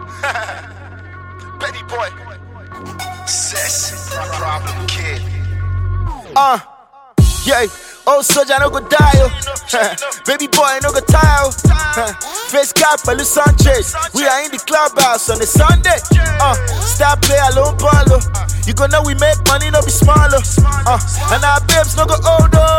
Betty boy. Sis, problem kid. Yeah, old soldier no go die, baby boy no go tire, face cap Pelu Sanchez. We are in the clubhouse on a Sunday. Star play alone ball. You gon' know we make money, no be smaller. And our babes no go older,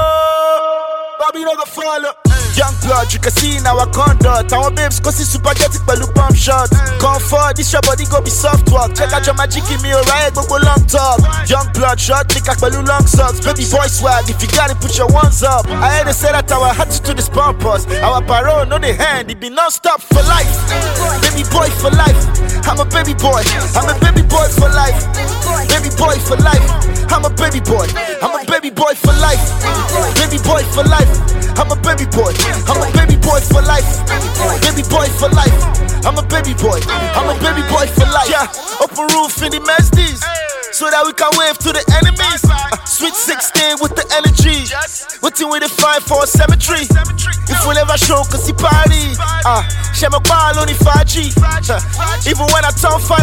Bobby no go follow. Young blood, you can see in our conduct. Our babes go see spaghetti pẹ̀lú pump shot. Comfort, this your body go be soft work. Check out your magic in me, alright, go long talk. Young blood, shot, nigga pẹ̀lú long socks. Baby boy swag, if you got it, put your ones up. I heard they say that our attitude is pompous. Our parole, no the hand, it be non-stop for life. Baby boy for life, I'm a baby boy. I'm a baby boy for life. Baby boy for life, I'm a baby boy. I'm a baby boy for life. Baby boy for life, I'm a baby boy. I'm a baby boy for life. Baby boy for life. I'm a baby boy. I'm a baby boy for life. Yeah, open roof in the Mercedes, so that we can wave to the enemies. Sweet 16 with the energy. Waiting with the 5 for a cemetery. If we never show, cause he party. Share my ball on the 5G. Even when I turn fat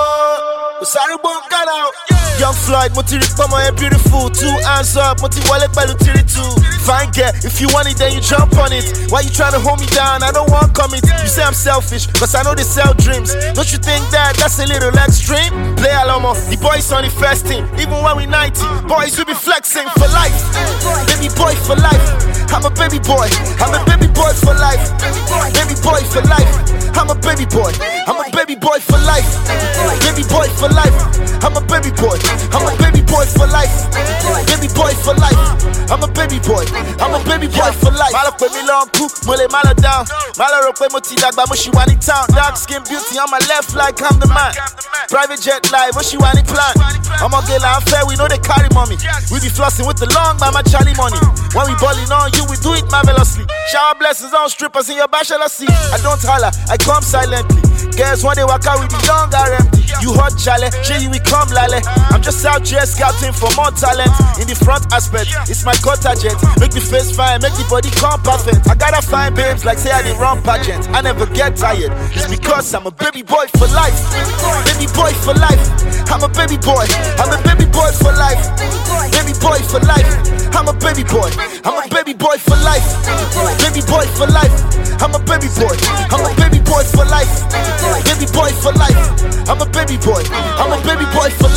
out, sorry, won't cut out. Young Floyd, Moti Rikpama and beautiful. 2 hands up, Moti Wallet Balutiri 2. Fine girl, if you want it, then you jump on it. Why you trying to hold me down? I don't want commit. You say I'm selfish, cause I know they sell dreams. Don't you think that that's a little extreme? Play along, the boys on the first team. Even when we 90, boys will be flexing for life. Baby boy for life. I'm a baby boy. I'm a baby boy for life. Baby boy for life. I'm a baby boy. I'm a baby boy for life. Baby boy for life. I'm a baby boy. I'm a baby boy for life. Baby boy for life. I'm a baby boy. I'm a baby boy for life. Malo pe mi long cook, mole malo down. Malo ro pe mo ti dagba, mo shi wani town. Dark skin beauty on my left like I'm the man. Private jet live, mo shi wani plan. I'm a girl I'm fair, we know they carry mommy. We be flossing with the long by my Charlie money. When we balling on you, we do it marvelously. Shower blessings on strippers in your bachelor seat. I don't holler, I come silently. Girls when they walk out with the young empty. You hot chale, shey we come lale. I'm just out here scouting for more talent. In the front aspect, it's my cutter jet. Make the face fine, make the body come perfect. I gotta find babes like say I did run pageant. I never get tired, it's because I'm a baby boy for life. Baby boy for life, I'm a baby boy. I'm a baby boy for life. Baby boy for life, I'm a baby boy. I'm a baby boy for life. Baby boy for life, I'm a baby boy. I'm a baby boy for life. Baby boy for life, I'm a baby boy. I'm a baby boy for life.